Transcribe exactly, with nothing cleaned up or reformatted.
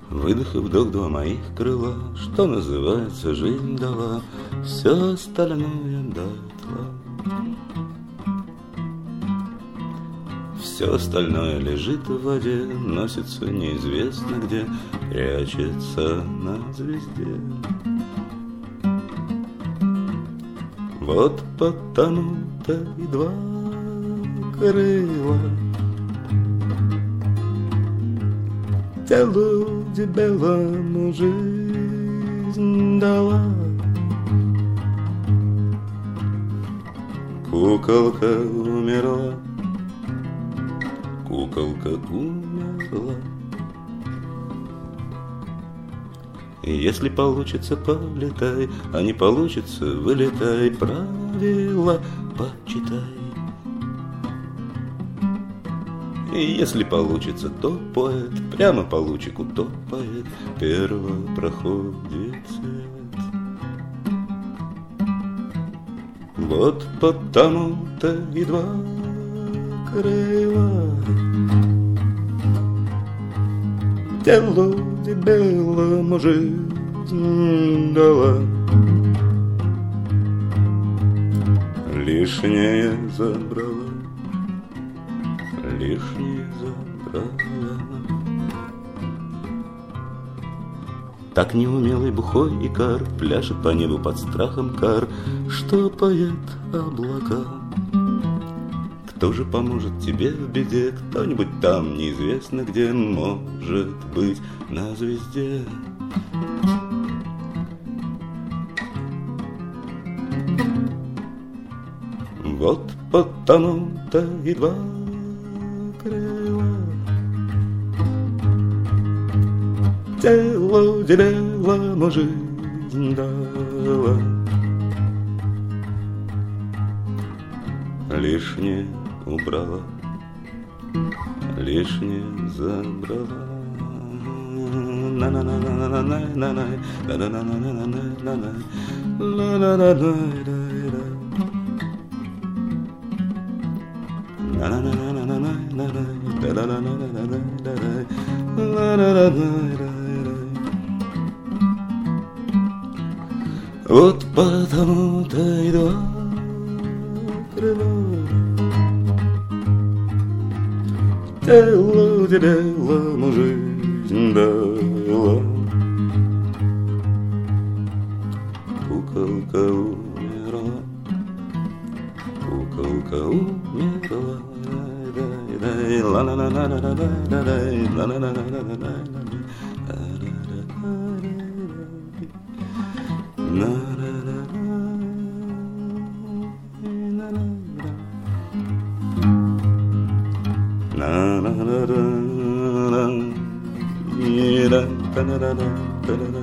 Выдох и вдох, два моих крыла, что называется, жизнь дала все остальное дотла. Все остальное лежит в воде, носится неизвестно где, прячется на звезде. Вот потому-то и два крыла телу белому жизнь дала. Куколка умерла, куколка умерла. Если получится, полетай, а не получится, вылетай, правила почитай. И если получится, то поэт прямо по лучику топает, первопроходец. Вот потому-то и два крыла телу белому жизнь дала. Лишнее забрала, лишнее забрала. Так неумелый бухой икар пляшет по небу под страхом кар, что поет облака. Кто же поможет тебе в беде? Кто-нибудь там, неизвестно где, может быть, на звезде. Вот потому-то и два крыла телу белому жизнь дала. Лишнее убрала, лишнее забрала. Вот потому-то и два крыла телу белому жизнь дала. Куколка умерла, куколка умерла. Na na na na na na na na na na na.